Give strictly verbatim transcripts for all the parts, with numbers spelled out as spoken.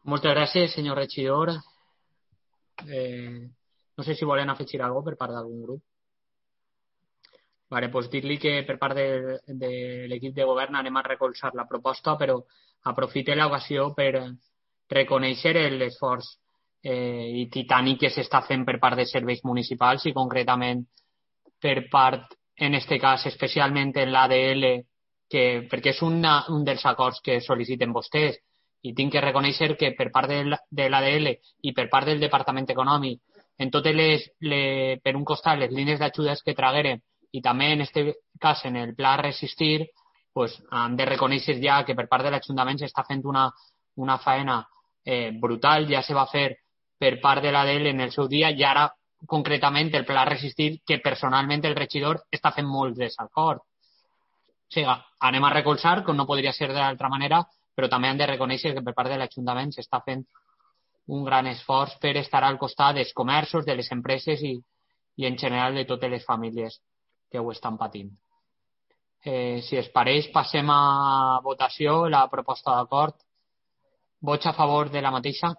Moltes gràcies, senyor regidor. Eh, no sé si volen afegir alguna cosa per part d'algun grup. Vale, pues dir-li que per part de, de l'equip de govern anem a recolzar la proposta, però aprofite l'ocasió per reconèixer l'esforç eh, i titànic que s'està fent per part de serveis municipals i concretament per part, en este cas, especialment en l'A D L, que, perquè és una, un dels acords que sol·liciten vostès i tinc que reconèixer que per part de l'A D L i per part del Departament Econòmic, en totes les, les per un costat, les línies d'ajudes que tragueren i també en aquest cas en el pla Resistir, pues, hem de reconèixer ja que per part de l'Ajuntament s'està fent una, una faena eh, brutal, ja se va fer per part de l'A D L en el seu dia i ara concretament el pla Resistir, que personalment el regidor està fent molts desacords. O sigui, anem a recolzar, com no podria ser d'altra manera, però també hem de reconèixer que per part de l'Ajuntament s'està fent un gran esforç per estar al costat dels comerços, de les empreses i, i en general de totes les famílies que ho estan patint. Eh, si es pareix, passem a votació la proposta d'acord. Vots a favor de la mateixa?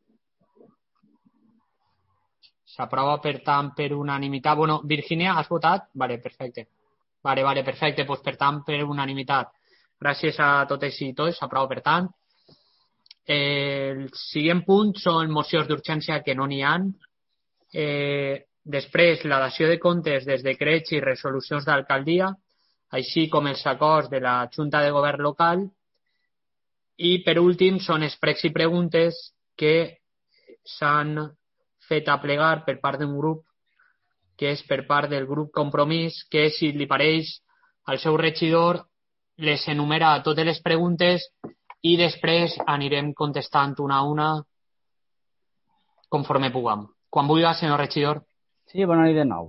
S'aprova, per tant, per unanimitat. Bueno, Virginia, has votat? Vale, perfecte. Vale, vale, perfecte. Pues, per tant, per unanimitat. Gràcies a totes i tots. S'aprova, per tant. Eh, el següent punt són mocions d'urgència que no n'hi ha. Eh, després, la dació de comptes dels decrets i resolucions d'alcaldia, així com els acords de la Junta de Govern local. I, per últim, són els pregs i preguntes que s'han fet a plegar per part d'un grup, que és per part del grup Compromís, que, si li pareix al seu regidor, les enumera totes les preguntes i després anirem contestant una a una conforme puguem. Quan vulgui, senyor regidor. Sí, bona nit de nou.